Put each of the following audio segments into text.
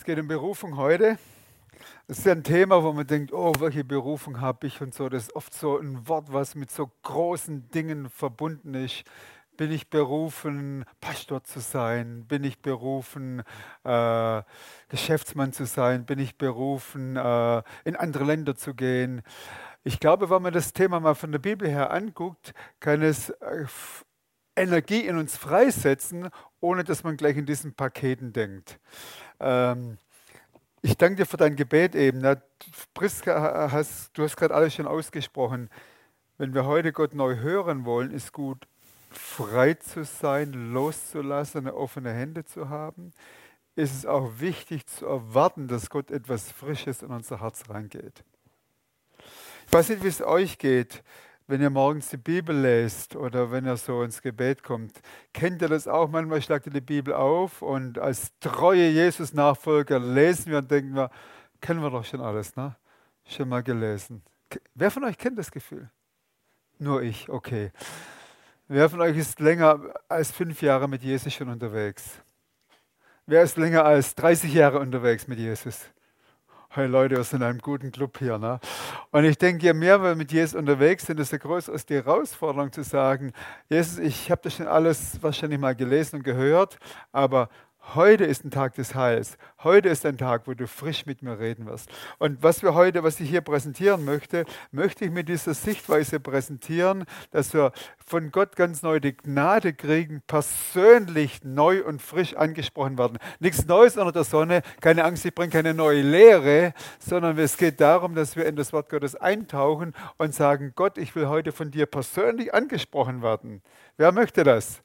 geht um Berufung heute. Das ist ja ein Thema, wo man denkt, oh, welche Berufung habe ich und so. Das ist oft so ein Wort, was mit so großen Dingen verbunden ist. Bin ich berufen, Pastor zu sein? Bin ich berufen, Geschäftsmann zu sein? Bin ich berufen, in andere Länder zu gehen? Ich glaube, wenn man das Thema mal von der Bibel her anguckt, kann es Energie in uns freisetzen, ohne dass man gleich in diesen Paketen denkt. Ähm, Ich danke dir für dein Gebet eben. Ne? Priska, du hast gerade alles schon ausgesprochen. Wenn wir heute Gott neu hören wollen, ist gut, frei zu sein, loszulassen, offene Hände zu haben. Ist es auch wichtig zu erwarten, dass Gott etwas Frisches in unser Herz reingeht. Ich weiß nicht, wie es euch geht, wenn ihr morgens die Bibel lest oder wenn ihr so ins Gebet kommt. Kennt ihr das auch? Manchmal schlagt ihr die Bibel auf und als treue Jesus-Nachfolger lesen wir und denken wir, kennen wir doch schon alles, ne? Schon mal gelesen. Wer von euch kennt das Gefühl? Nur ich, okay. Wer von euch ist länger als 5 Jahre mit Jesus schon unterwegs? Wer ist länger als 30 Jahre unterwegs mit Jesus? Hey Leute, wir sind in einem guten Club hier. Ne? Und ich denke, je mehr wir mit Jesus unterwegs sind, desto größer ist die Herausforderung zu sagen, Jesus, ich habe das schon alles wahrscheinlich mal gelesen und gehört, aber heute ist ein Tag des Heils. Heute ist ein Tag, wo du frisch mit mir reden wirst. Und was ich hier präsentieren möchte, möchte ich mit dieser Sichtweise präsentieren, dass wir von Gott ganz neu die Gnade kriegen, persönlich neu und frisch angesprochen werden. Nichts Neues unter der Sonne, keine Angst, ich bringe keine neue Lehre, sondern es geht darum, dass wir in das Wort Gottes eintauchen und sagen, Gott, ich will heute von dir persönlich angesprochen werden. Wer möchte das?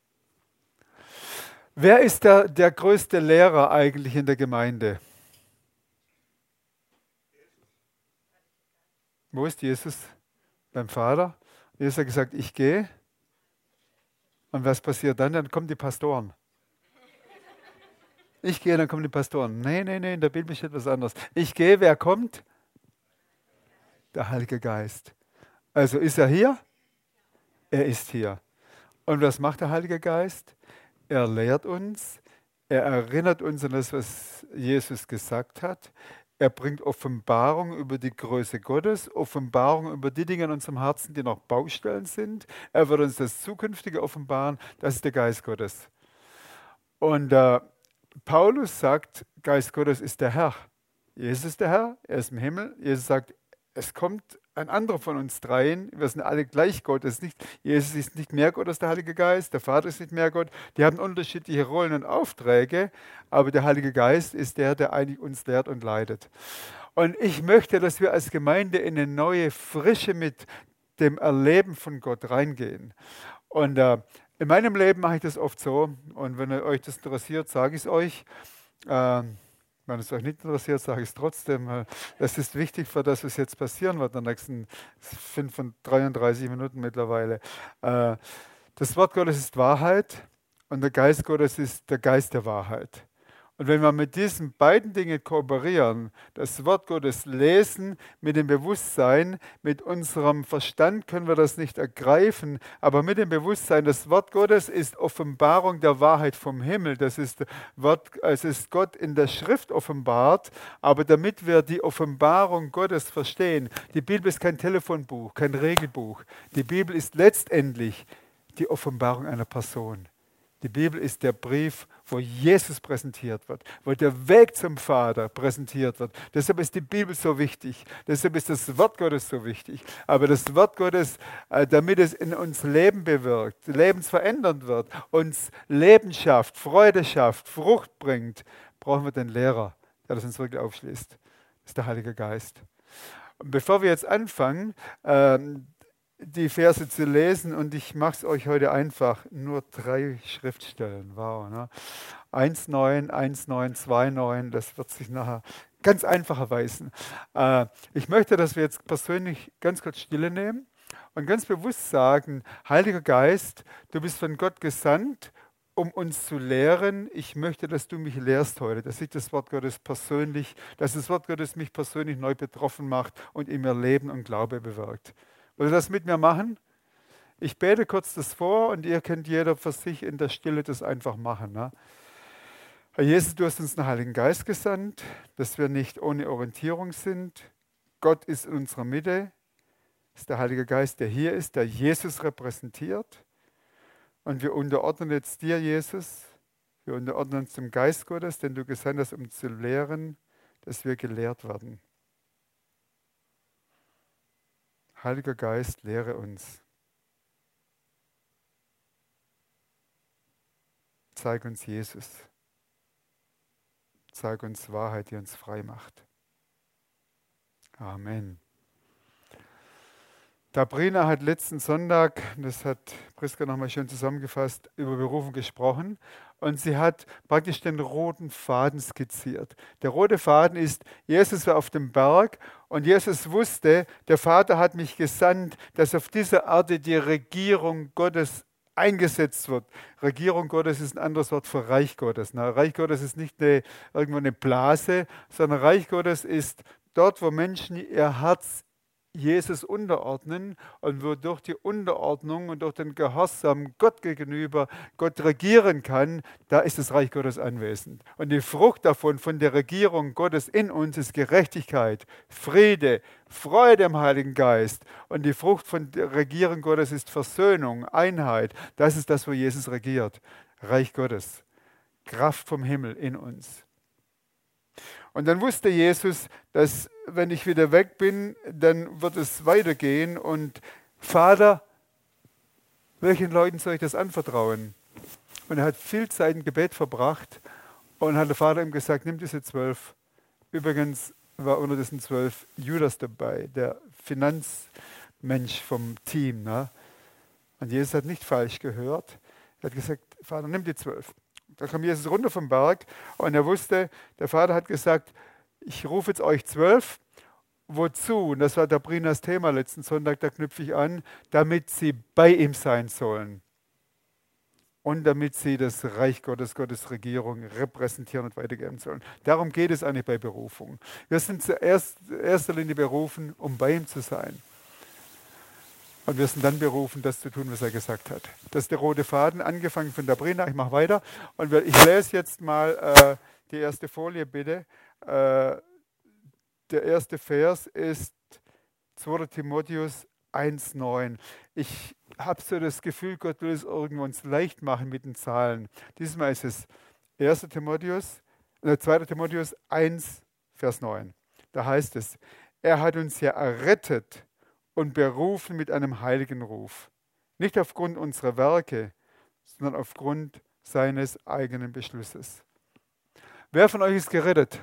Wer ist der größte Lehrer eigentlich in der Gemeinde? Wo ist Jesus? Beim Vater. Jesus hat gesagt, ich gehe. Und was passiert dann? Dann kommen die Pastoren. Ich gehe, dann kommen die Pastoren. Nee, nee, nee, in der Bibel steht was anderes. Ich gehe, wer kommt? Der Heilige Geist. Also ist er hier? Er ist hier. Und was macht der Heilige Geist? Er lehrt uns, er erinnert uns an das, was Jesus gesagt hat. Er bringt Offenbarung über die Größe Gottes, Offenbarung über die Dinge in unserem Herzen, die noch Baustellen sind. Er wird uns das Zukünftige offenbaren. Das ist der Geist Gottes. Und Paulus sagt, Geist Gottes ist der Herr. Jesus ist der Herr, er ist im Himmel. Jesus sagt, es kommt ein anderer von uns dreien. Wir sind alle gleich Gott. Jesus ist nicht mehr Gott als der Heilige Geist. Der Vater ist nicht mehr Gott. Die haben unterschiedliche Rollen und Aufträge. Aber der Heilige Geist ist der eigentlich uns lehrt und leitet. Und ich möchte, dass wir als Gemeinde in eine neue Frische mit dem Erleben von Gott reingehen. Und in meinem Leben mache ich das oft so. Und wenn euch das interessiert, sage ich es euch. Wenn es euch nicht interessiert, sage ich es trotzdem. Es ist wichtig für das, was jetzt passieren wird in den nächsten 33 Minuten mittlerweile. Das Wort Gottes ist Wahrheit und der Geist Gottes ist der Geist der Wahrheit. Und wenn wir mit diesen beiden Dingen kooperieren, das Wort Gottes lesen, mit dem Bewusstsein, mit unserem Verstand können wir das nicht ergreifen, aber mit dem Bewusstsein, das Wort Gottes ist Offenbarung der Wahrheit vom Himmel. Es ist Gott in der Schrift offenbart, aber damit wir die Offenbarung Gottes verstehen, die Bibel ist kein Telefonbuch, kein Regelbuch. Die Bibel ist letztendlich die Offenbarung einer Person. Die Bibel ist der Brief, wo Jesus präsentiert wird, wo der Weg zum Vater präsentiert wird. Deshalb ist die Bibel so wichtig. Deshalb ist das Wort Gottes so wichtig. Aber das Wort Gottes, damit es in uns Leben bewirkt, lebensverändernd wird, uns Leben schafft, Freude schafft, Frucht bringt, brauchen wir den Lehrer, der das uns wirklich aufschließt. Das ist der Heilige Geist. Und bevor wir jetzt anfangen, die Verse zu lesen, und ich mache es euch heute einfach, nur 3 Schriftstellen, wow, ne? 1,9, 1,9, 2,9, das wird sich nachher ganz einfach erweisen. Ich möchte, dass wir jetzt persönlich ganz kurz Stille nehmen und ganz bewusst sagen, Heiliger Geist, du bist von Gott gesandt, um uns zu lehren. Ich möchte, dass du mich lehrst heute, dass das Wort Gottes mich persönlich neu betroffen macht und in mir Leben und Glaube bewirkt. Wollt ihr das mit mir machen? Ich bete kurz das vor und ihr könnt jeder für sich in der Stille das einfach machen. Ne? Herr Jesus, du hast uns den Heiligen Geist gesandt, dass wir nicht ohne Orientierung sind. Gott ist in unserer Mitte. Das ist der Heilige Geist, der hier ist, der Jesus repräsentiert. Und wir unterordnen jetzt dir, Jesus. Wir unterordnen uns dem Geist Gottes, den du gesandt hast, um zu lehren, dass wir gelehrt werden. Heiliger Geist, lehre uns. Zeig uns Jesus. Zeig uns Wahrheit, die uns frei macht. Amen. Sabrina hat letzten Sonntag, das hat Priska nochmal schön zusammengefasst, über Berufung gesprochen und sie hat praktisch den roten Faden skizziert. Der rote Faden ist, Jesus war auf dem Berg und Jesus wusste, der Vater hat mich gesandt, dass auf dieser Erde die Regierung Gottes eingesetzt wird. Regierung Gottes ist ein anderes Wort für Reich Gottes. Reich Gottes ist nicht irgendwo eine Blase, sondern Reich Gottes ist dort, wo Menschen ihr Herz Jesus unterordnen und wo durch die Unterordnung und durch den Gehorsam Gott gegenüber Gott regieren kann, da ist das Reich Gottes anwesend. Und die Frucht davon, von der Regierung Gottes in uns, ist Gerechtigkeit, Friede, Freude im Heiligen Geist. Und die Frucht von der Regierung Gottes ist Versöhnung, Einheit. Das ist das, wo Jesus regiert. Reich Gottes, Kraft vom Himmel in uns. Und dann wusste Jesus, dass wenn ich wieder weg bin, dann wird es weitergehen. Und Vater, welchen Leuten soll ich das anvertrauen? Und er hat viel Zeit im Gebet verbracht und hat der Vater ihm gesagt, nimm diese 12. Übrigens war unter diesen 12 Judas dabei, der Finanzmensch vom Team. Ne? Und Jesus hat nicht falsch gehört. Er hat gesagt, Vater, nimm die 12. Da kam Jesus runter vom Berg und er wusste, der Vater hat gesagt, ich rufe jetzt euch 12. Wozu? Und das war Sabrinas Thema letzten Sonntag, da knüpfe ich an, damit sie bei ihm sein sollen. Und damit sie das Reich Gottes, Gottes Regierung repräsentieren und weitergeben sollen. Darum geht es eigentlich bei Berufung. Wir sind zuerst in erster Linie berufen, um bei ihm zu sein. Und wir sind dann berufen, das zu tun, was er gesagt hat. Das ist der rote Faden, angefangen von Sabrina. Ich mache weiter. Und ich lese jetzt mal die erste Folie, bitte. Der erste Vers ist 2. Timotheus 1,9. Ich habe so das Gefühl, Gott will es irgendwo uns leicht machen mit den Zahlen. Diesmal ist es 2. Timotheus 1, Vers 9. Da heißt es, er hat uns ja errettet und berufen mit einem heiligen Ruf. Nicht aufgrund unserer Werke, sondern aufgrund seines eigenen Beschlusses. Wer von euch ist gerettet?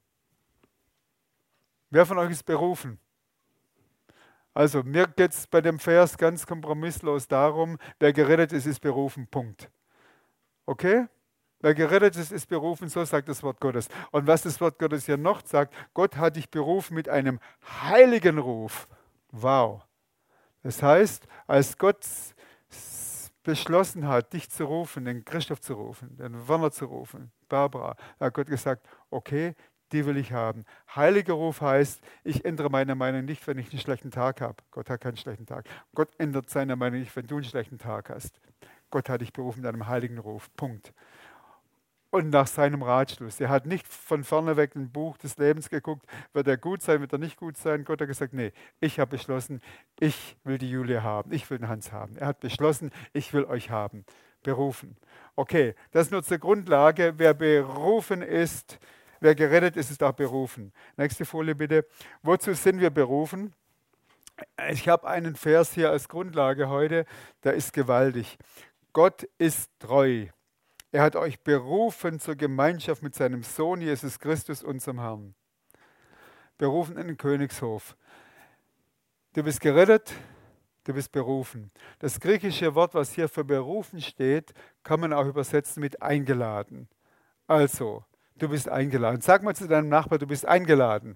Wer von euch ist berufen? Also mir geht es bei dem Vers ganz kompromisslos darum, wer gerettet ist, ist berufen, Punkt. Okay? Wer gerettet ist, ist berufen, so sagt das Wort Gottes. Und was das Wort Gottes hier noch sagt, Gott hat dich berufen mit einem heiligen Ruf. Wow. Das heißt, als Gott beschlossen hat, dich zu rufen, den Christoph zu rufen, den Werner zu rufen, Barbara, hat Gott gesagt, okay, die will ich haben. Heiliger Ruf heißt, ich ändere meine Meinung nicht, wenn ich einen schlechten Tag habe. Gott hat keinen schlechten Tag. Gott ändert seine Meinung nicht, wenn du einen schlechten Tag hast. Gott hat dich berufen mit einem heiligen Ruf. Punkt. Und nach seinem Ratschluss. Er hat nicht von vorne weg ein Buch des Lebens geguckt, wird er gut sein, wird er nicht gut sein. Gott hat gesagt, nee, ich habe beschlossen, ich will die Julia haben, ich will den Hans haben. Er hat beschlossen, ich will euch haben. Berufen. Okay, das ist nur zur Grundlage. Wer berufen ist, wer gerettet ist, ist auch berufen. Nächste Folie bitte. Wozu sind wir berufen? Ich habe einen Vers hier als Grundlage heute, der ist gewaltig. Gott ist treu. Er hat euch berufen zur Gemeinschaft mit seinem Sohn Jesus Christus, unserem Herrn. Berufen in den Königshof. Du bist gerettet, du bist berufen. Das griechische Wort, was hier für berufen steht, kann man auch übersetzen mit eingeladen. Also, du bist eingeladen. Sag mal zu deinem Nachbarn, du bist eingeladen.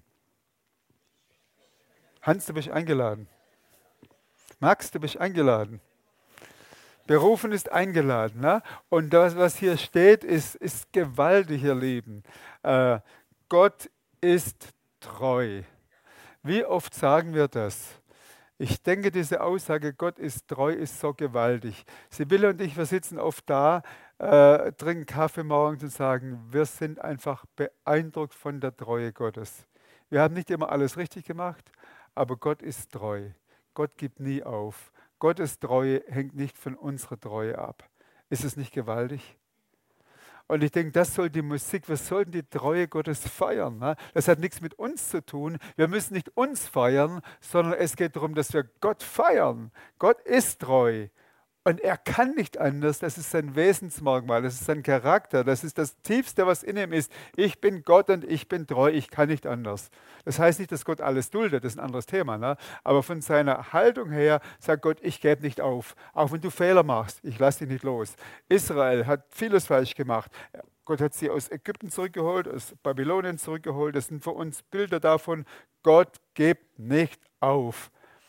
Hans, du bist eingeladen. Max, du bist eingeladen. Berufen ist eingeladen. Ne? Und das, was hier steht, ist gewaltig, ihr Lieben. Gott ist treu. Wie oft sagen wir das? Ich denke, diese Aussage, Gott ist treu, ist so gewaltig. Sibylle und ich, wir sitzen oft da trinken Kaffee morgens und sagen, wir sind einfach beeindruckt von der Treue Gottes. Wir haben nicht immer alles richtig gemacht, aber Gott ist treu. Gott gibt nie auf. Gottes Treue hängt nicht von unserer Treue ab. Ist es nicht gewaltig? Und ich denke, das soll die Musik, wir sollten die Treue Gottes feiern. Ne? Das hat nichts mit uns zu tun. Wir müssen nicht uns feiern, sondern es geht darum, dass wir Gott feiern. Gott ist treu. Und er kann nicht anders, das ist sein Wesensmerkmal, das ist sein Charakter, das ist das Tiefste, was in ihm ist. Ich bin Gott und ich bin treu, ich kann nicht anders. Das heißt nicht, dass Gott alles duldet, das ist ein anderes Thema. Ne? Aber von seiner Haltung her sagt Gott, ich gebe nicht auf. Auch wenn du Fehler machst, ich lasse dich nicht los. Israel hat vieles falsch gemacht. Gott hat sie aus Ägypten zurückgeholt, aus Babylonien zurückgeholt. Das sind für uns Bilder davon, Gott gibt nicht auf.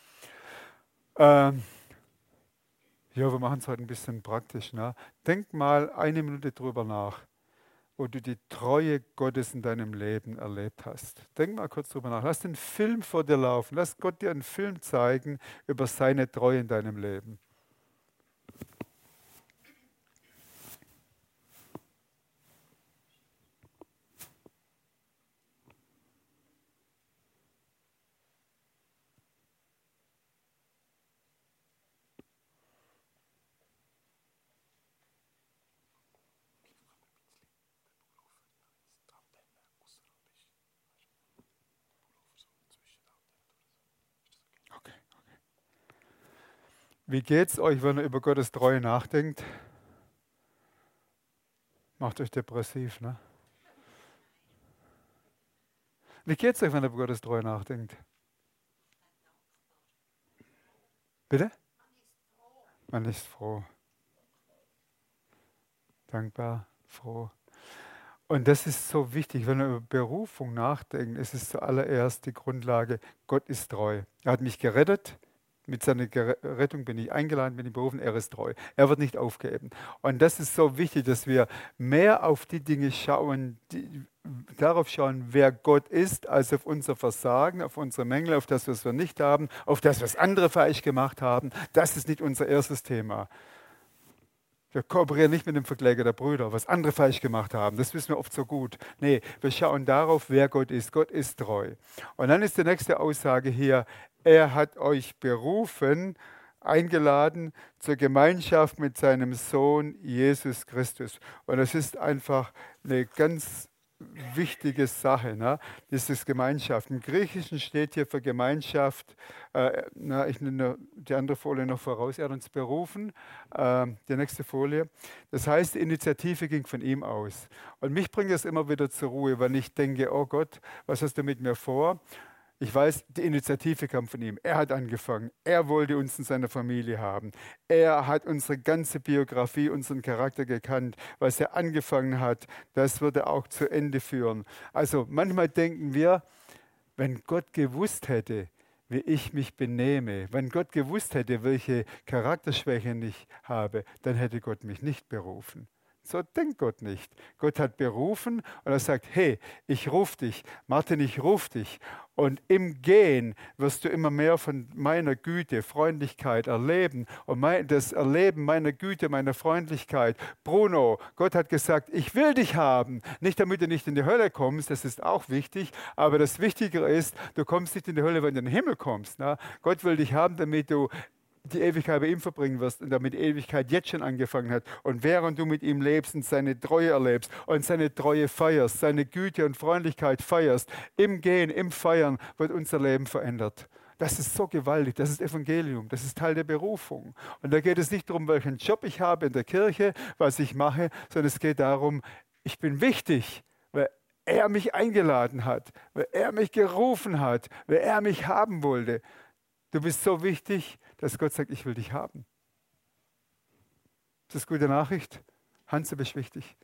Ja, wir machen es heute ein bisschen praktisch. Ne? Denk mal eine Minute drüber nach, wo du die Treue Gottes in deinem Leben erlebt hast. Denk mal kurz drüber nach. Lass den Film vor dir laufen. Lass Gott dir einen Film zeigen über seine Treue in deinem Leben. Okay. Wie geht's euch, wenn ihr über Gottes Treue nachdenkt? Macht euch depressiv, ne? Wie geht's euch, wenn ihr über Gottes Treue nachdenkt? Bitte? Man ist froh, dankbar, froh. Und das ist so wichtig, wenn wir über Berufung nachdenken, ist es zuallererst die Grundlage, Gott ist treu. Er hat mich gerettet, mit seiner Rettung bin ich eingeladen, bin ich berufen, er ist treu. Er wird nicht aufgeben. Und das ist so wichtig, dass wir mehr auf die Dinge schauen, darauf schauen, wer Gott ist, als auf unser Versagen, auf unsere Mängel, auf das, was wir nicht haben, auf das, was andere falsch gemacht haben. Das ist nicht unser erstes Thema. Wir kooperieren nicht mit dem Verkläger der Brüder, was andere falsch gemacht haben. Das wissen wir oft so gut. Nee, wir schauen darauf, wer Gott ist. Gott ist treu. Und dann ist die nächste Aussage hier, er hat euch berufen, eingeladen zur Gemeinschaft mit seinem Sohn Jesus Christus. Und das ist einfach eine ganz wichtige Sache, ne? Dieses Gemeinschaft. Im Griechischen steht hier für Gemeinschaft, ich nehme die andere Folie noch voraus, er hat uns berufen, die nächste Folie. Das heißt, die Initiative ging von ihm aus. Und mich bringt es immer wieder zur Ruhe, wenn ich denke, oh Gott, was hast du mit mir vor? Ich weiß, die Initiative kam von ihm. Er hat angefangen. Er wollte uns in seiner Familie haben. Er hat unsere ganze Biografie, unseren Charakter gekannt. Was er angefangen hat, das wird er auch zu Ende führen. Also manchmal denken wir, wenn Gott gewusst hätte, wie ich mich benehme, wenn Gott gewusst hätte, welche Charakterschwächen ich habe, dann hätte Gott mich nicht berufen. So denkt Gott nicht. Gott hat berufen und er sagt, hey, ich rufe dich, Martin, ich rufe dich. Und im Gehen wirst du immer mehr von meiner Güte, Freundlichkeit erleben. Und das Erleben meiner Güte, meiner Freundlichkeit. Bruno, Gott hat gesagt, ich will dich haben. Nicht damit du nicht in die Hölle kommst, das ist auch wichtig. Aber das Wichtigere ist, du kommst nicht in die Hölle, wenn du in den Himmel kommst. Na? Gott will dich haben, damit du die Ewigkeit bei ihm verbringen wirst und damit die Ewigkeit jetzt schon angefangen hat. Und während du mit ihm lebst und seine Treue erlebst und seine Treue feierst, seine Güte und Freundlichkeit feierst, im Gehen, im Feiern wird unser Leben verändert. Das ist so gewaltig, das ist Evangelium, das ist Teil der Berufung. Und da geht es nicht darum, welchen Job ich habe in der Kirche, was ich mache, sondern es geht darum, ich bin wichtig, weil er mich eingeladen hat, weil er mich gerufen hat, weil er mich haben wollte. Du bist so wichtig, dass Gott sagt, ich will dich haben. Das ist gute Nachricht. Hans, du bist wichtig.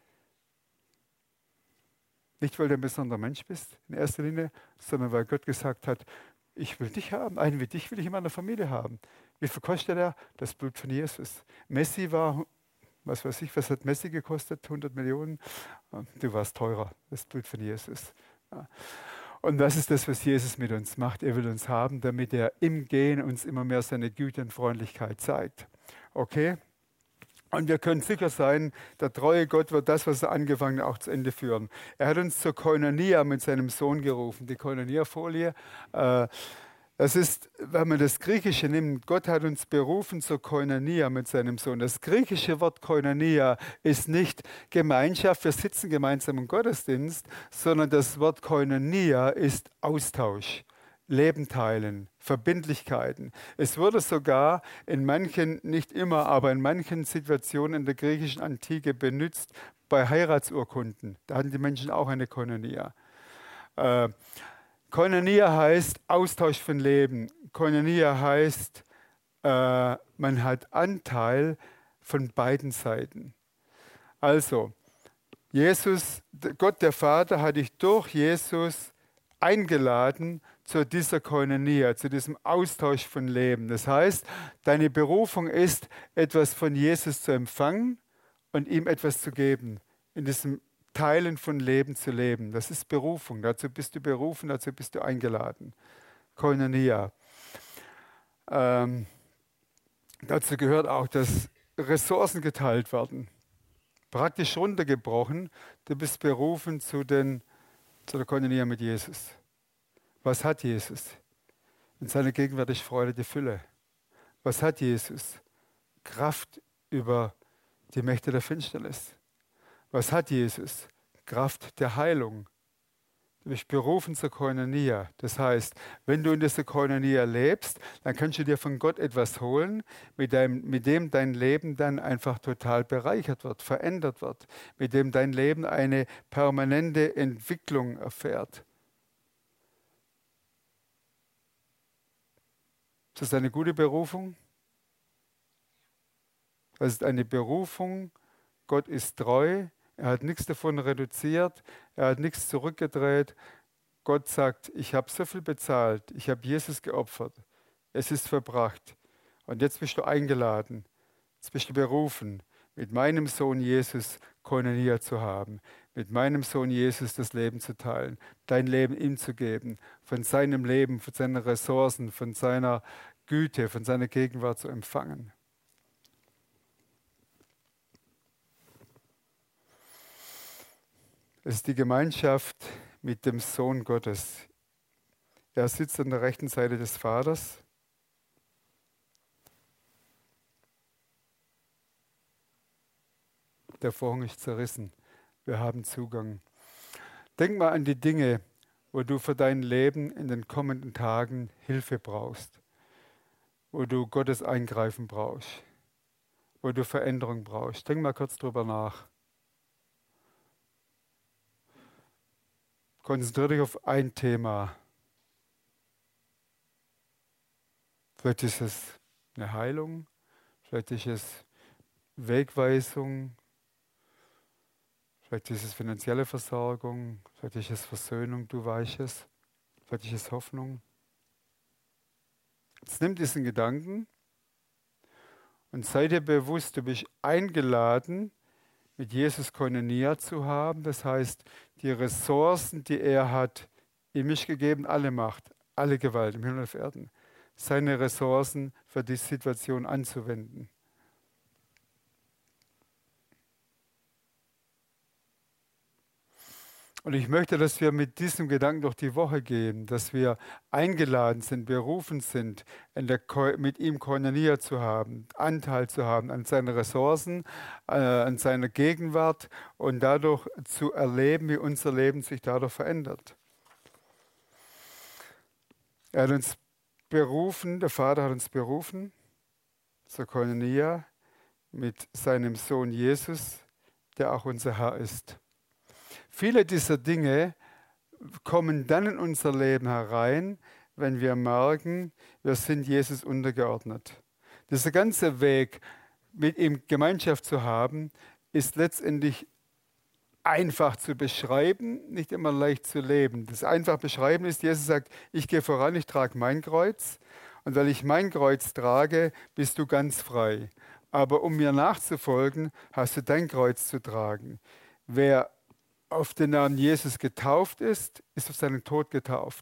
Nicht, weil du ein besonderer Mensch bist, in erster Linie, sondern weil Gott gesagt hat, ich will dich haben. Einen wie dich will ich in meiner Familie haben. Wie viel kostet er? Das Blut von Jesus. Messi war, was weiß ich, was hat Messi gekostet? 100 Millionen? Du warst teurer. Das Blut von Jesus. Ja. Und das ist das, was Jesus mit uns macht. Er will uns haben, damit er im Gehen uns immer mehr seine Güte und Freundlichkeit zeigt. Okay? Und wir können sicher sein, der treue Gott wird das, was er angefangen hat, auch zu Ende führen. Er hat uns zur Koinonia mit seinem Sohn gerufen. Die Koinonia-Folie, das ist, wenn man das Griechische nimmt, Gott hat uns berufen zur Koinonia mit seinem Sohn. Das griechische Wort Koinonia ist nicht Gemeinschaft, wir sitzen gemeinsam im Gottesdienst, sondern das Wort Koinonia ist Austausch. Leben teilen, Verbindlichkeiten. Es wurde sogar in manchen, nicht immer, aber in manchen Situationen in der griechischen Antike benutzt bei Heiratsurkunden. Da hatten die Menschen auch eine Koinonia. Koinonia heißt Austausch von Leben. Koinonia heißt, man hat Anteil von beiden Seiten. Also, Jesus, Gott der Vater hat dich durch Jesus eingeladen zu dieser Koinonia, zu diesem Austausch von Leben. Das heißt, deine Berufung ist, etwas von Jesus zu empfangen und ihm etwas zu geben, in diesem Teilen von Leben zu leben. Das ist Berufung. Dazu bist du berufen, dazu bist du eingeladen. Koinonia. Dazu gehört auch, dass Ressourcen geteilt werden. Praktisch runtergebrochen, du bist berufen zu der Koinonia mit Jesus. Was hat Jesus? In seiner Gegenwart ist Freude die Fülle. Was hat Jesus? Kraft über die Mächte der Finsternis. Was hat Jesus? Kraft der Heilung. Du bist berufen zur Koinonia. Das heißt, wenn du in dieser Koinonia lebst, dann kannst du dir von Gott etwas holen, mit dem dein Leben dann einfach total bereichert wird, verändert wird, mit dem dein Leben eine permanente Entwicklung erfährt. Ist das eine gute Berufung? Das ist eine Berufung. Gott ist treu. Er hat nichts davon reduziert. Er hat nichts zurückgedreht. Gott sagt, ich habe so viel bezahlt. Ich habe Jesus geopfert. Es ist verbracht. Und jetzt bist du eingeladen. Jetzt bist du berufen, mit meinem Sohn Jesus Koinonia zu haben. Mit meinem Sohn Jesus das Leben zu teilen. Dein Leben ihm zu geben. Von seinem Leben, von seinen Ressourcen, von seiner Güte, von seiner Gegenwart zu empfangen. Es ist die Gemeinschaft mit dem Sohn Gottes. Er sitzt an der rechten Seite des Vaters. Der Vorhang ist zerrissen. Wir haben Zugang. Denk mal an die Dinge, wo du für dein Leben in den kommenden Tagen Hilfe brauchst, wo du Gottes Eingreifen brauchst, wo du Veränderung brauchst. Denk mal kurz drüber nach. Konzentriere dich auf ein Thema. Vielleicht ist es eine Heilung, vielleicht ist es Wegweisung, vielleicht ist es finanzielle Versorgung, vielleicht ist es Versöhnung, du weißt es, vielleicht ist es Hoffnung. Jetzt nimm diesen Gedanken und sei dir bewusst, du bist eingeladen, mit Jesus Koinonia zu haben. Das heißt, die Ressourcen, die er hat, ihm ist gegeben, alle Macht, alle Gewalt im Himmel und auf Erden, seine Ressourcen für die Situation anzuwenden. Und ich möchte, dass wir mit diesem Gedanken durch die Woche gehen, dass wir eingeladen sind, berufen sind, mit ihm Koinonia zu haben, Anteil zu haben an seinen Ressourcen, an seiner Gegenwart und dadurch zu erleben, wie unser Leben sich dadurch verändert. Er hat uns berufen, der Vater hat uns berufen zur Koinonia mit seinem Sohn Jesus, der auch unser Herr ist. Viele dieser Dinge kommen dann in unser Leben herein, wenn wir merken, wir sind Jesus untergeordnet. Dieser ganze Weg, mit ihm Gemeinschaft zu haben, ist letztendlich einfach zu beschreiben, nicht immer leicht zu leben. Das einfach beschreiben ist, Jesus sagt, ich gehe voran, ich trage mein Kreuz und weil ich mein Kreuz trage, bist du ganz frei. Aber um mir nachzufolgen, hast du dein Kreuz zu tragen. Wer auf den Namen Jesus getauft ist, ist auf seinen Tod getauft.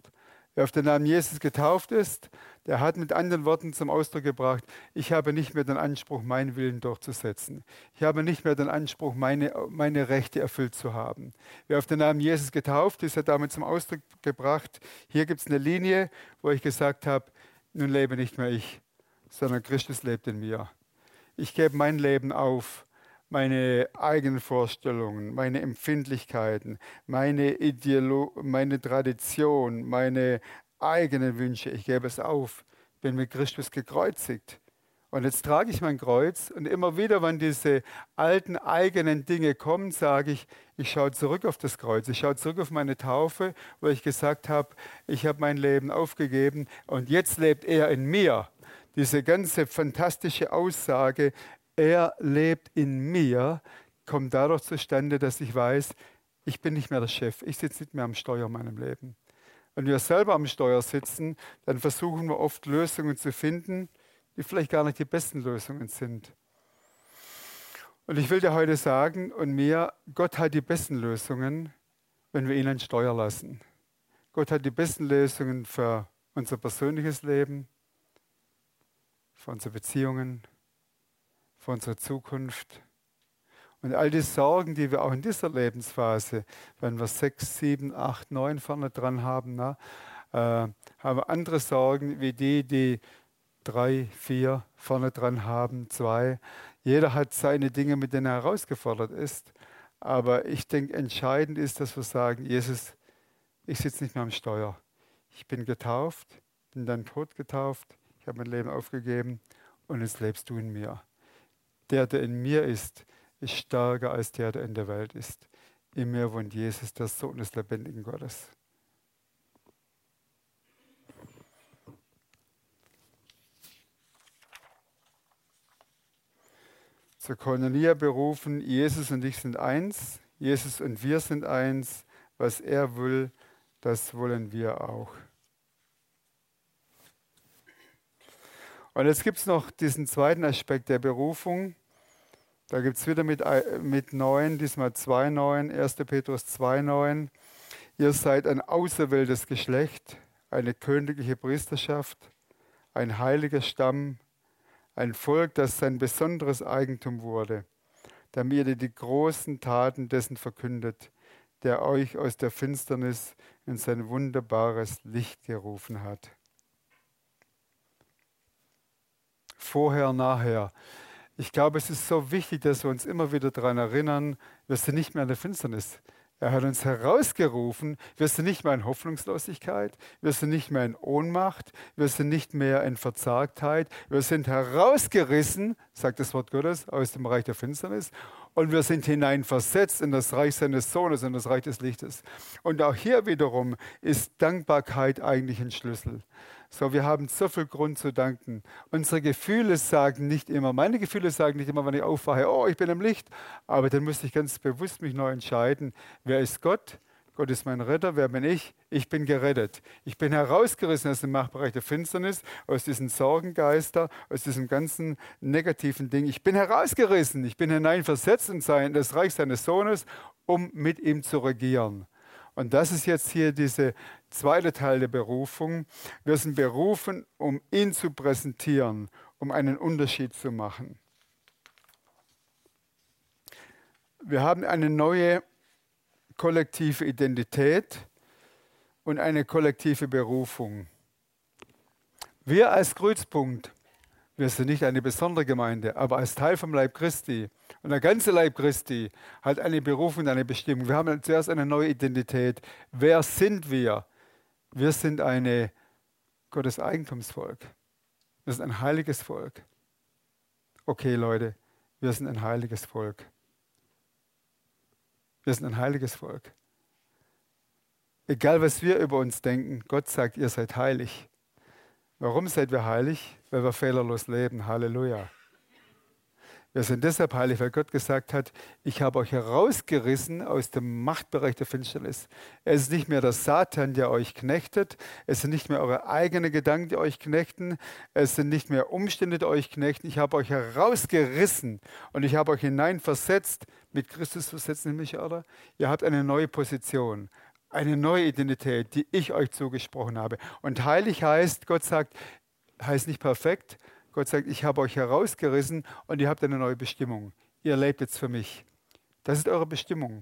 Wer auf den Namen Jesus getauft ist, der hat mit anderen Worten zum Ausdruck gebracht, ich habe nicht mehr den Anspruch, meinen Willen durchzusetzen. Ich habe nicht mehr den Anspruch, meine Rechte erfüllt zu haben. Wer auf den Namen Jesus getauft ist, hat damit zum Ausdruck gebracht, hier gibt es eine Linie, wo ich gesagt habe, nun lebe nicht mehr ich, sondern Christus lebt in mir. Ich gebe mein Leben auf, meine eigenen Vorstellungen, meine Empfindlichkeiten, meine Tradition, meine eigenen Wünsche. Ich gebe es auf, bin mit Christus gekreuzigt. Und jetzt trage ich mein Kreuz und immer wieder, wenn diese alten eigenen Dinge kommen, sage ich, ich schaue zurück auf das Kreuz, ich schaue zurück auf meine Taufe, wo ich gesagt habe, ich habe mein Leben aufgegeben und jetzt lebt er in mir. Diese ganze fantastische Aussage, er lebt in mir, kommt dadurch zustande, dass ich weiß, ich bin nicht mehr der Chef, ich sitze nicht mehr am Steuer in meinem Leben. Wenn wir selber am Steuer sitzen, dann versuchen wir oft Lösungen zu finden, die vielleicht gar nicht die besten Lösungen sind. Und ich will dir heute sagen und mir, Gott hat die besten Lösungen, wenn wir ihn an Steuer lassen. Gott hat die besten Lösungen für unser persönliches Leben, für unsere Beziehungen, für unsere Zukunft. Und all die Sorgen, die wir auch in dieser Lebensphase, wenn wir 6, 7, 8, 9 vorne dran haben, haben wir andere Sorgen wie die 3, 4 vorne dran haben, 2. Jeder hat seine Dinge, mit denen er herausgefordert ist. Aber ich denke, entscheidend ist, dass wir sagen, Jesus, ich sitze nicht mehr am Steuer. Ich bin getauft, bin dann tot getauft, ich habe mein Leben aufgegeben und jetzt lebst du in mir. Der in mir ist stärker als der in der Welt ist. In mir wohnt Jesus, der Sohn des lebendigen Gottes. Zur Koinonia berufen, Jesus und ich sind eins, Jesus und wir sind eins. Was er will, das wollen wir auch. Und jetzt gibt es noch diesen zweiten Aspekt der Berufung. Da gibt es wieder mit 9, diesmal 2,9, 1. Petrus 2,9. Ihr seid ein auserwähltes Geschlecht, eine königliche Priesterschaft, ein heiliger Stamm, ein Volk, das sein besonderes Eigentum wurde, damit ihr die großen Taten dessen verkündet, der euch aus der Finsternis in sein wunderbares Licht gerufen hat. Vorher, nachher. Ich glaube, es ist so wichtig, dass wir uns immer wieder daran erinnern, wir sind nicht mehr in der Finsternis. Er hat uns herausgerufen, wir sind nicht mehr in Hoffnungslosigkeit, wir sind nicht mehr in Ohnmacht, wir sind nicht mehr in Verzagtheit, wir sind herausgerissen, sagt das Wort Gottes, aus dem Reich der Finsternis und wir sind hineinversetzt in das Reich seines Sohnes, in das Reich des Lichtes. Und auch hier wiederum ist Dankbarkeit eigentlich ein Schlüssel. So, wir haben so viel Grund zu danken. Unsere Gefühle sagen nicht immer, meine Gefühle sagen nicht immer, wenn ich aufwache, oh, ich bin im Licht. Aber dann müsste ich ganz bewusst mich neu entscheiden, wer ist Gott? Gott ist mein Retter. Wer bin ich? Ich bin gerettet. Ich bin herausgerissen aus dem Machtbereich der Finsternis, aus diesen Sorgengeister, aus diesem ganzen negativen Ding. Ich bin herausgerissen. Ich bin hineinversetzt in das Reich seines Sohnes, um mit ihm zu regieren. Und das ist jetzt hier dieser zweite Teil der Berufung. Wir sind berufen, um ihn zu präsentieren, um einen Unterschied zu machen. Wir haben eine neue kollektive Identität und eine kollektive Berufung. Wir als Kreuzpunkt, wir sind nicht eine besondere Gemeinde, aber als Teil vom Leib Christi. Und der ganze Leib Christi hat eine Berufung und eine Bestimmung. Wir haben zuerst eine neue Identität. Wer sind wir? Wir sind ein Gottes Eigentumsvolk. Wir sind ein heiliges Volk. Okay, Leute, wir sind ein heiliges Volk. Wir sind ein heiliges Volk. Egal, was wir über uns denken, Gott sagt, ihr seid heilig. Warum seid wir heilig? Weil wir fehlerlos leben. Halleluja. Wir sind deshalb heilig, weil Gott gesagt hat, ich habe euch herausgerissen aus dem Machtbereich der Finsternis. Es ist nicht mehr der Satan, der euch knechtet. Es sind nicht mehr eure eigenen Gedanken, die euch knechten. Es sind nicht mehr Umstände, die euch knechten. Ich habe euch herausgerissen und ich habe euch hineinversetzt, mit Christus versetzt nämlich, oder? Ihr habt eine neue Position. Eine neue Identität, die ich euch zugesprochen habe. Und heilig heißt, Gott sagt, heißt nicht perfekt. Gott sagt, ich habe euch herausgerissen und ihr habt eine neue Bestimmung. Ihr lebt jetzt für mich. Das ist eure Bestimmung.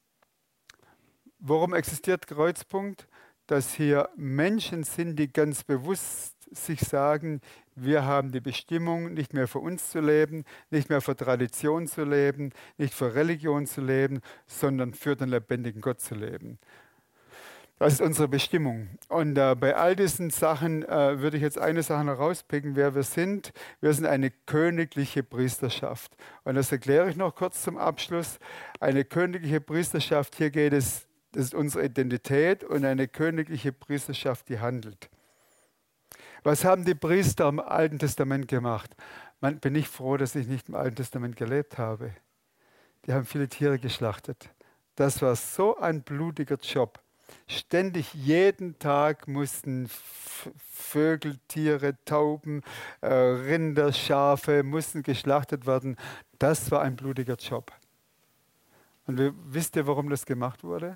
Warum existiert Kreuzpunkt? Dass hier Menschen sind, die ganz bewusst sich sagen, wir haben die Bestimmung, nicht mehr für uns zu leben, nicht mehr für Tradition zu leben, nicht für Religion zu leben, sondern für den lebendigen Gott zu leben. Das ist unsere Bestimmung. Und bei all diesen Sachen würde ich jetzt eine Sache noch rauspicken, wer wir sind. Wir sind eine königliche Priesterschaft. Und das erkläre ich noch kurz zum Abschluss. Eine königliche Priesterschaft, hier geht es, das ist unsere Identität und eine königliche Priesterschaft, die handelt. Was haben die Priester im Alten Testament gemacht? Man bin ich froh, dass ich nicht im Alten Testament gelebt habe. Die haben viele Tiere geschlachtet. Das war so ein blutiger Job. Ständig, jeden Tag mussten Vögel, Tiere, Tauben, Rinder, Schafe mussten geschlachtet werden. Das war ein blutiger Job. Und wisst ihr, warum das gemacht wurde?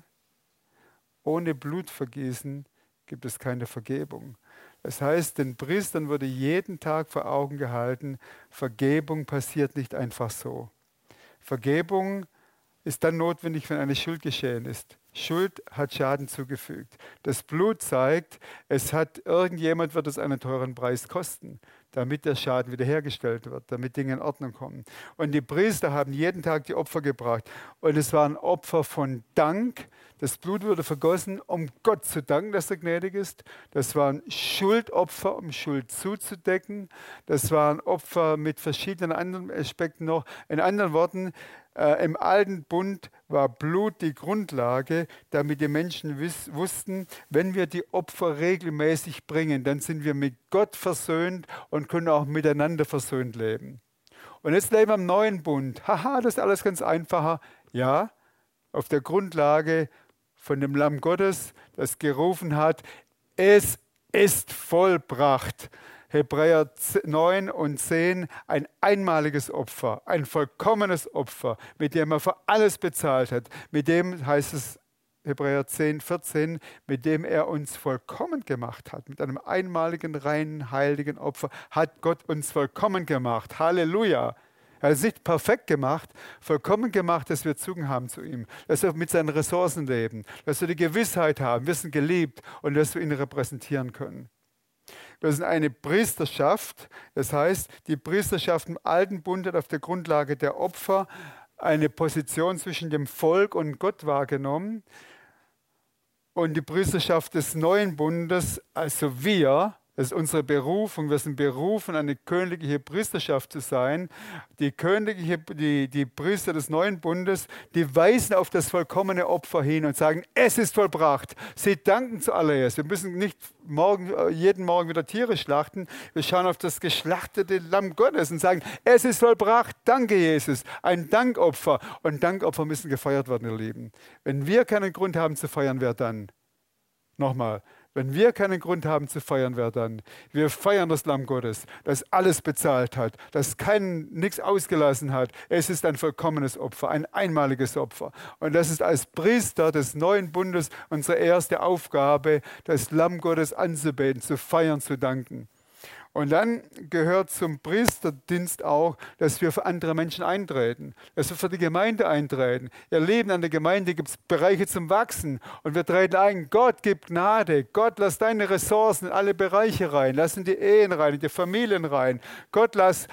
Ohne Blutvergießen gibt es keine Vergebung. Das heißt, den Priestern wurde jeden Tag vor Augen gehalten, Vergebung passiert nicht einfach so. Vergebung ist dann notwendig, wenn eine Schuld geschehen ist. Schuld hat Schaden zugefügt. Das Blut zeigt, irgendjemand wird es einen teuren Preis kosten, damit der Schaden wiederhergestellt wird, damit Dinge in Ordnung kommen. Und die Priester haben jeden Tag die Opfer gebracht. Und es waren Opfer von Dank. Das Blut wurde vergossen, um Gott zu danken, dass er gnädig ist. Das waren Schuldopfer, um Schuld zuzudecken. Das waren Opfer mit verschiedenen anderen Aspekten noch. In anderen Worten, im alten Bund war Blut die Grundlage, damit die Menschen wussten, wenn wir die Opfer regelmäßig bringen, dann sind wir mit Gott versöhnt und können auch miteinander versöhnt leben. Und jetzt leben wir im neuen Bund. Haha, das ist alles ganz einfacher. Ja, auf der Grundlage von dem Lamm Gottes, das gerufen hat, es ist vollbracht. Hebräer 9 und 10, ein einmaliges Opfer, ein vollkommenes Opfer, mit dem er für alles bezahlt hat. Mit dem, heißt es Hebräer 10, 14, mit dem er uns vollkommen gemacht hat. Mit einem einmaligen, reinen, heiligen Opfer hat Gott uns vollkommen gemacht. Halleluja! Er hat es nicht perfekt gemacht, vollkommen gemacht, dass wir Zugang haben zu ihm, dass wir mit seinen Ressourcen leben, dass wir die Gewissheit haben, wir sind geliebt und dass wir ihn repräsentieren können. Wir sind eine Priesterschaft, das heißt, die Priesterschaft im Alten Bund hat auf der Grundlage der Opfer eine Position zwischen dem Volk und Gott wahrgenommen. Und die Priesterschaft des Neuen Bundes, also das ist unsere Berufung, wir sind berufen, eine königliche Priesterschaft zu sein. Die Priester des Neuen Bundes, die weisen auf das vollkommene Opfer hin und sagen, es ist vollbracht. Sie danken zuallererst. Wir müssen nicht jeden Morgen wieder Tiere schlachten. Wir schauen auf das geschlachtete Lamm Gottes und sagen, es ist vollbracht, danke Jesus. Ein Dankopfer. Und Dankopfer müssen gefeiert werden, ihr Lieben. Wenn wir keinen Grund haben zu feiern, wer dann? Nochmal. Wenn wir keinen Grund haben zu feiern, wer dann? Wir feiern das Lamm Gottes, das alles bezahlt hat, das nichts ausgelassen hat. Es ist ein vollkommenes Opfer, ein einmaliges Opfer. Und das ist als Priester des Neuen Bundes unsere erste Aufgabe, das Lamm Gottes anzubeten, zu feiern, zu danken. Und dann gehört zum Priesterdienst auch, dass wir für andere Menschen eintreten, dass wir für die Gemeinde eintreten. Ihr Leben an der Gemeinde gibt es Bereiche zum Wachsen und wir treten ein, Gott gibt Gnade, Gott lass deine Ressourcen in alle Bereiche rein, lass in die Ehen rein, in die Familien rein. Gott lass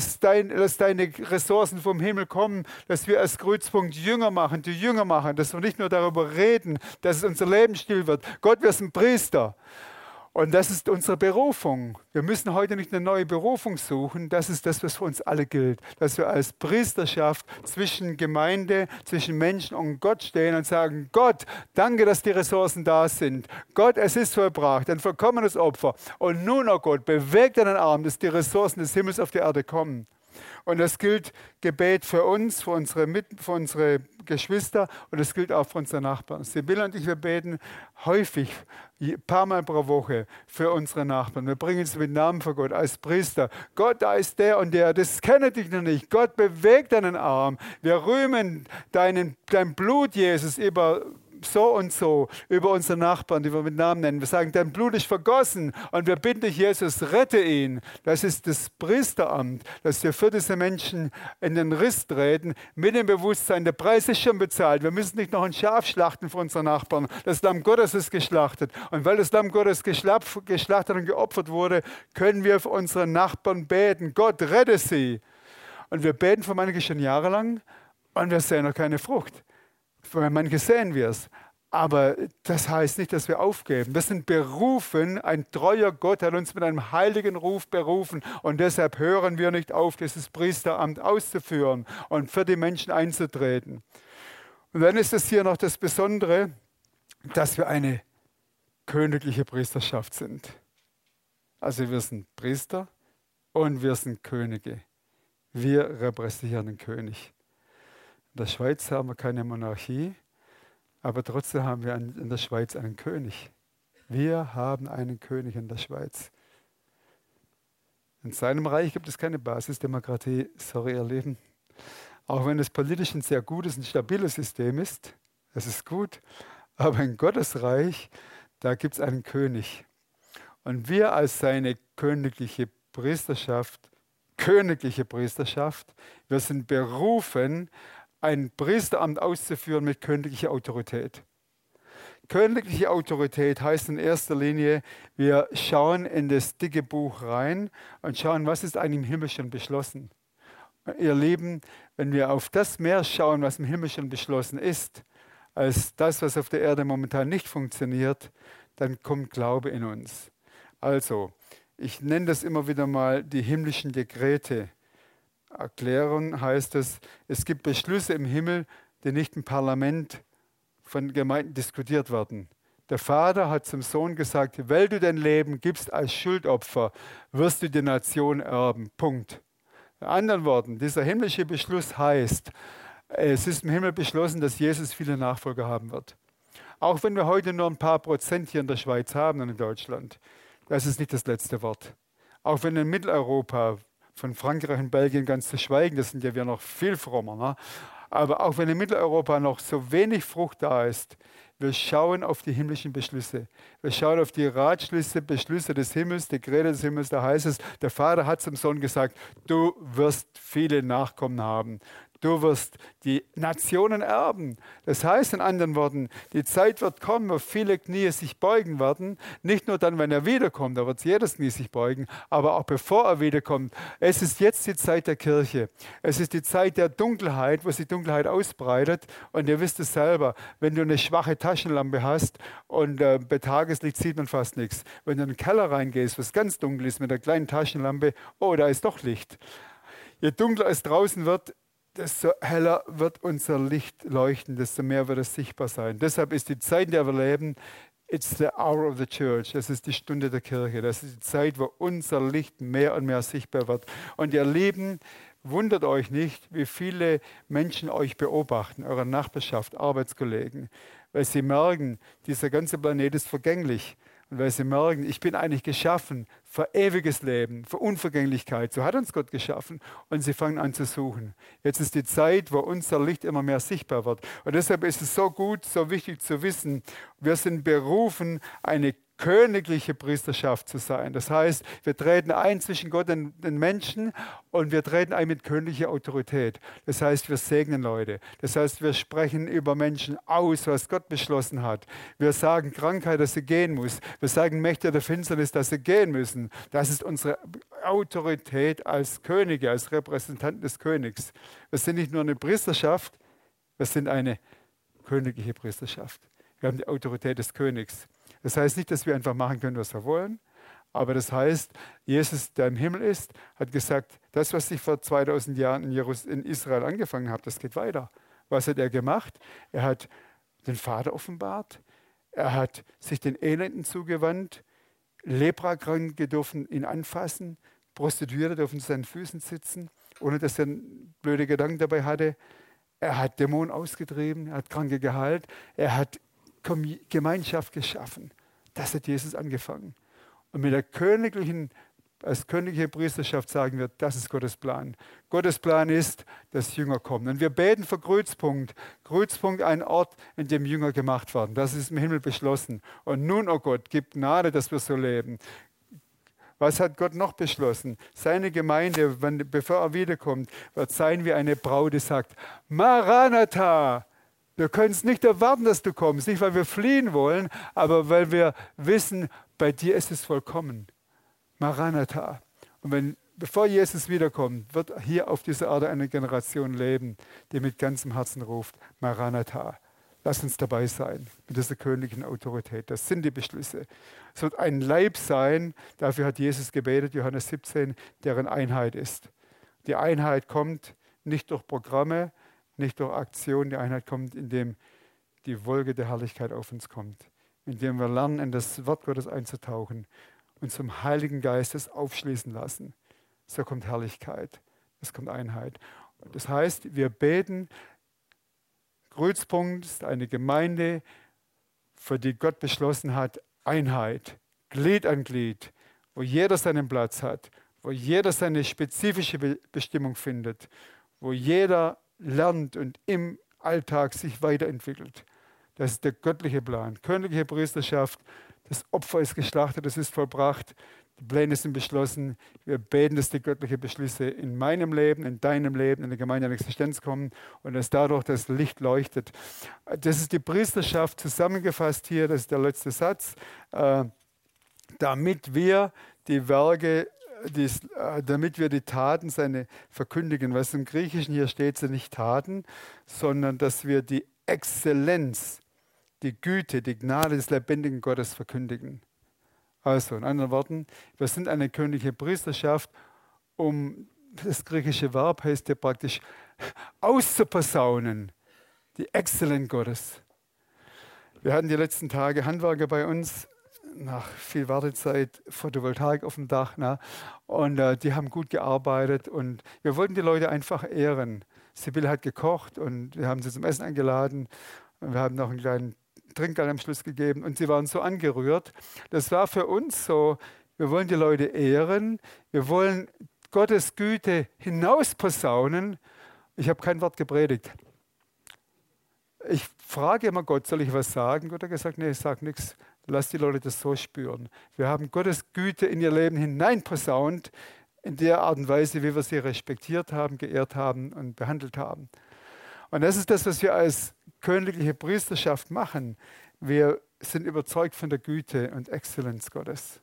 deine Ressourcen vom Himmel kommen, dass wir als Kreuzpunkt Jünger machen, dass wir nicht nur darüber reden, dass es unser Lebensstil wird. Gott, wir sind Priester. Und das ist unsere Berufung. Wir müssen heute nicht eine neue Berufung suchen. Das ist das, was für uns alle gilt. Dass wir als Priesterschaft zwischen Gemeinde, zwischen Menschen und Gott stehen und sagen, Gott, danke, dass die Ressourcen da sind. Gott, es ist vollbracht, ein vollkommenes Opfer. Und nun, oh Gott, beweg deinen Arm, dass die Ressourcen des Himmels auf die Erde kommen. Und das gilt Gebet für uns, für unsere Geschwister und das gilt auch für unsere Nachbarn. Sibylle und ich, wir beten häufig, ein paar Mal pro Woche für unsere Nachbarn. Wir bringen es mit Namen vor Gott als Priester. Gott, da ist der und der, das kenne dich noch nicht. Gott, bewegt deinen Arm. Wir rühmen dein Blut, Jesus, über so und so über unsere Nachbarn, die wir mit Namen nennen. Wir sagen, dein Blut ist vergossen und wir bitten dich, Jesus, rette ihn. Das ist das Priesteramt, dass wir für diese Menschen in den Riss treten, mit dem Bewusstsein, der Preis ist schon bezahlt. Wir müssen nicht noch ein Schaf schlachten für unsere Nachbarn. Das Lamm Gottes ist geschlachtet. Und weil das Lamm Gottes geschlachtet und geopfert wurde, können wir für unsere Nachbarn beten. Gott, rette sie. Und wir beten für manche schon jahrelang und wir sehen noch keine Frucht. Für manche sehen wir es. Aber das heißt nicht, dass wir aufgeben. Wir sind berufen, ein treuer Gott hat uns mit einem heiligen Ruf berufen und deshalb hören wir nicht auf, dieses Priesteramt auszuführen und für die Menschen einzutreten. Und dann ist es hier noch das Besondere, dass wir eine königliche Priesterschaft sind. Also wir sind Priester und wir sind Könige. Wir repräsentieren den König. In der Schweiz haben wir keine Monarchie, aber trotzdem haben wir in der Schweiz einen König. Wir haben einen König in der Schweiz. In seinem Reich gibt es keine Basisdemokratie, sorry, ihr Lieben. Auch wenn es politisch ein sehr gutes und stabiles System ist, das ist gut, aber in Gottes Reich, da gibt es einen König. Und wir als seine königliche Priesterschaft, wir sind berufen, ein Priesteramt auszuführen mit königlicher Autorität. Königliche Autorität heißt in erster Linie, wir schauen in das dicke Buch rein und schauen, was ist eigentlich im Himmel schon beschlossen. Ihr Lieben, wenn wir auf das mehr schauen, was im Himmel schon beschlossen ist, als das, was auf der Erde momentan nicht funktioniert, dann kommt Glaube in uns. Also, ich nenne das immer wieder mal die himmlischen Dekrete. Erklärung heißt es, es gibt Beschlüsse im Himmel, die nicht im Parlament von Gemeinden diskutiert werden. Der Vater hat zum Sohn gesagt, weil du dein Leben gibst als Schuldopfer, wirst du die Nation erben. Punkt. In anderen Worten, dieser himmlische Beschluss heißt, es ist im Himmel beschlossen, dass Jesus viele Nachfolger haben wird. Auch wenn wir heute nur ein paar Prozent hier in der Schweiz haben und in Deutschland, das ist nicht das letzte Wort. Auch wenn in Mitteleuropa, von Frankreich und Belgien ganz zu schweigen, das sind ja wir noch viel frommer, ne? Aber auch wenn in Mitteleuropa noch so wenig Frucht da ist, wir schauen auf die himmlischen Beschlüsse. Wir schauen auf die Ratschlüsse, Beschlüsse des Himmels, Dekrete des Himmels. Da heißt es, der Vater hat zum Sohn gesagt, du wirst viele Nachkommen haben. Du wirst die Nationen erben. Das heißt in anderen Worten, die Zeit wird kommen, wo viele Knie sich beugen werden. Nicht nur dann, wenn er wiederkommt, da wird jedes Knie sich beugen, aber auch bevor er wiederkommt. Es ist jetzt die Zeit der Kirche. Es ist die Zeit der Dunkelheit, wo sich Dunkelheit ausbreitet. Und ihr wisst es selber, wenn du eine schwache Taschenlampe hast und bei Tageslicht sieht man fast nichts. Wenn du in den Keller reingehst, wo es ganz dunkel ist mit einer kleinen Taschenlampe, oh, da ist doch Licht. Je dunkler es draußen wird, desto heller wird unser Licht leuchten, desto mehr wird es sichtbar sein. Deshalb ist die Zeit, in der wir leben, it's the hour of the church. Das ist die Stunde der Kirche. Das ist die Zeit, wo unser Licht mehr und mehr sichtbar wird. Und ihr Lieben, wundert euch nicht, wie viele Menschen euch beobachten, eure Nachbarschaft, Arbeitskollegen, weil sie merken, dieser ganze Planet ist vergänglich. Und weil sie merken, ich bin eigentlich geschaffen für ewiges Leben, für Unvergänglichkeit. So hat uns Gott geschaffen. Und sie fangen an zu suchen. Jetzt ist die Zeit, wo unser Licht immer mehr sichtbar wird. Und deshalb ist es so gut, so wichtig zu wissen, wir sind berufen, eine königliche Priesterschaft zu sein. Das heißt, wir treten ein zwischen Gott und den Menschen und wir treten ein mit königlicher Autorität. Das heißt, wir segnen Leute. Das heißt, wir sprechen über Menschen aus, was Gott beschlossen hat. Wir sagen Krankheit, dass sie gehen muss. Wir sagen Mächte der Finsternis, dass sie gehen müssen. Das ist unsere Autorität als Könige, als Repräsentanten des Königs. Wir sind nicht nur eine Priesterschaft, wir sind eine königliche Priesterschaft. Wir haben die Autorität des Königs. Das heißt nicht, dass wir einfach machen können, was wir wollen, aber das heißt, Jesus, der im Himmel ist, hat gesagt, das, was ich vor 2000 Jahren in Israel angefangen habe, das geht weiter. Was hat er gemacht? Er hat den Vater offenbart, er hat sich den Elenden zugewandt, Leprakranke dürfen ihn anfassen, Prostituierte dürfen zu seinen Füßen sitzen, ohne dass er einen blöden Gedanken dabei hatte. Er hat Dämonen ausgetrieben, er hat Kranke geheilt, er hat Gemeinschaft geschaffen. Das hat Jesus angefangen. Und mit der königlichen Als königliche Priesterschaft sagen wir, das ist Gottes Plan. Gottes Plan ist, dass Jünger kommen. Und wir beten für Kreuzpunkt. Kreuzpunkt, ein Ort, in dem Jünger gemacht werden. Das ist im Himmel beschlossen. Und nun, oh Gott, gib Gnade, dass wir so leben. Was hat Gott noch beschlossen? Seine Gemeinde, bevor er wiederkommt, wird sein wie eine Braut, die sagt, Maranatha! Wir können es nicht erwarten, dass du kommst. Nicht, weil wir fliehen wollen, aber weil wir wissen, bei dir ist es vollkommen. Maranatha. Und bevor Jesus wiederkommt, wird hier auf dieser Erde eine Generation leben, die mit ganzem Herzen ruft, Maranatha. Lass uns dabei sein mit dieser königlichen Autorität. Das sind die Beschlüsse. Es wird ein Leib sein, dafür hat Jesus gebetet, Johannes 17, deren Einheit ist. Die Einheit kommt nicht durch Programme, nicht durch Aktion, die Einheit kommt, indem die Wolke der Herrlichkeit auf uns kommt, indem wir lernen, in das Wort Gottes einzutauchen und zum Heiligen Geistes aufschließen lassen. So kommt Herrlichkeit, es kommt Einheit. Das heißt, wir beten, Kreuzpunkt ist eine Gemeinde, für die Gott beschlossen hat, Einheit, Glied an Glied, wo jeder seinen Platz hat, wo jeder seine spezifische Bestimmung findet, wo jeder lernt und im Alltag sich weiterentwickelt. Das ist der göttliche Plan. Königliche Priesterschaft, das Opfer ist geschlachtet, es ist vollbracht, die Pläne sind beschlossen. Wir beten, dass die göttlichen Beschlüsse in meinem Leben, in deinem Leben, in der Gemeinde an Existenz kommen und dass dadurch das Licht leuchtet. Das ist die Priesterschaft zusammengefasst hier, das ist der letzte Satz, damit wir die Werke damit wir die Taten seine verkündigen. Was im Griechischen hier steht, sind nicht Taten, sondern dass wir die Exzellenz, die Güte, die Gnade des lebendigen Gottes verkündigen. Also in anderen Worten, wir sind eine königliche Priesterschaft, das griechische Verb heißt ja praktisch auszuposaunen, die Exzellenz Gottes. Wir hatten die letzten Tage Handwerker bei uns, nach viel Wartezeit, Photovoltaik auf dem Dach. Und die haben gut gearbeitet und wir wollten die Leute einfach ehren. Sibylle hat gekocht und wir haben sie zum Essen eingeladen. Und wir haben noch einen kleinen Trinkgeld am Schluss gegeben und sie waren so angerührt. Das war für uns so, wir wollen die Leute ehren, wir wollen Gottes Güte hinausposaunen. Ich habe kein Wort gepredigt. Ich frage immer Gott, soll ich was sagen? Gott hat gesagt, nee, ich sage nichts. Lass die Leute das so spüren. Wir haben Gottes Güte in ihr Leben hineinposaunt, in der Art und Weise, wie wir sie respektiert haben, geehrt haben und behandelt haben. Und das ist das, was wir als königliche Priesterschaft machen. Wir sind überzeugt von der Güte und Exzellenz Gottes.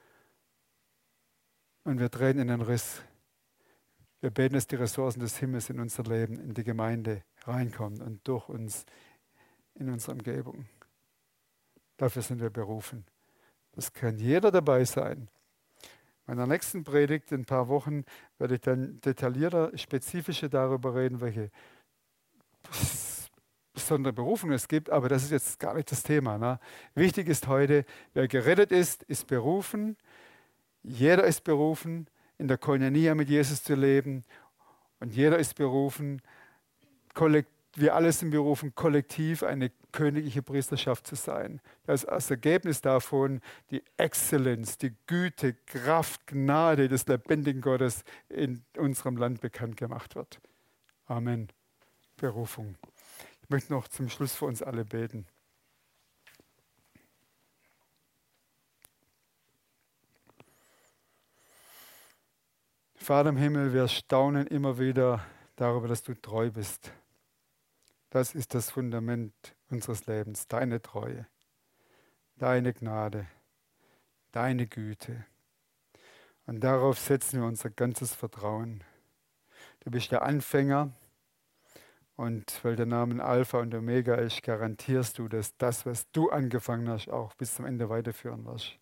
Und wir treten in den Riss. Wir beten, dass die Ressourcen des Himmels in unser Leben, in die Gemeinde reinkommen und durch uns in unsere Umgebung. Dafür sind wir berufen. Das kann jeder dabei sein. In meiner nächsten Predigt in ein paar Wochen werde ich dann detaillierter, spezifischer darüber reden, welche besondere Berufung es gibt, aber das ist jetzt gar nicht das Thema. Wichtig ist heute, wer gerettet ist, ist berufen. Jeder ist berufen, in der Koinonia mit Jesus zu leben. Und jeder ist berufen, wir alle sind berufen, kollektiv eine königliche Priesterschaft zu sein. Das ist als Ergebnis davon die Exzellenz, die Güte, Kraft, Gnade des lebendigen Gottes in unserem Land bekannt gemacht wird. Amen. Berufung. Ich möchte noch zum Schluss für uns alle beten. Vater im Himmel, wir staunen immer wieder darüber, dass du treu bist. Das ist das Fundament unseres Lebens, deine Treue, deine Gnade, deine Güte. Und darauf setzen wir unser ganzes Vertrauen. Du bist der Anfänger und weil der Name Alpha und Omega ist, garantierst du, dass das, was du angefangen hast, auch bis zum Ende weiterführen wirst.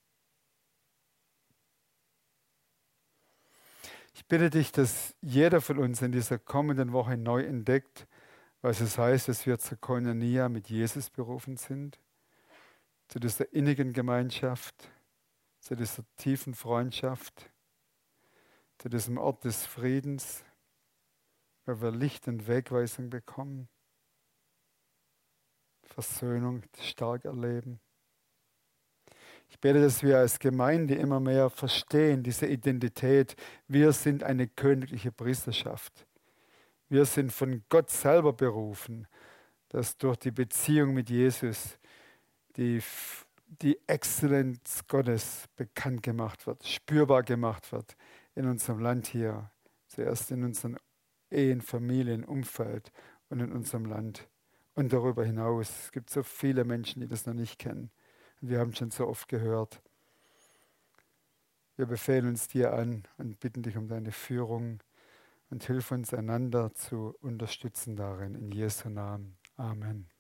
Ich bitte dich, dass jeder von uns in dieser kommenden Woche neu entdeckt, was es heißt, dass wir zur Koinonia mit Jesus berufen sind, zu dieser innigen Gemeinschaft, zu dieser tiefen Freundschaft, zu diesem Ort des Friedens, wo wir Licht und Wegweisung bekommen, Versöhnung stark erleben. Ich bete, dass wir als Gemeinde immer mehr verstehen, diese Identität. Wir sind eine königliche Priesterschaft. Wir sind von Gott selber berufen, dass durch die Beziehung mit Jesus die, die Exzellenz Gottes bekannt gemacht wird, spürbar gemacht wird in unserem Land hier. Zuerst in unseren Ehen, Familien, Umfeld und in unserem Land. Und darüber hinaus. Es gibt so viele Menschen, die das noch nicht kennen. Und wir haben schon so oft gehört. Wir befehlen uns dir an und bitten dich um deine Führung und hilf uns einander zu unterstützen darin. In Jesu Namen. Amen.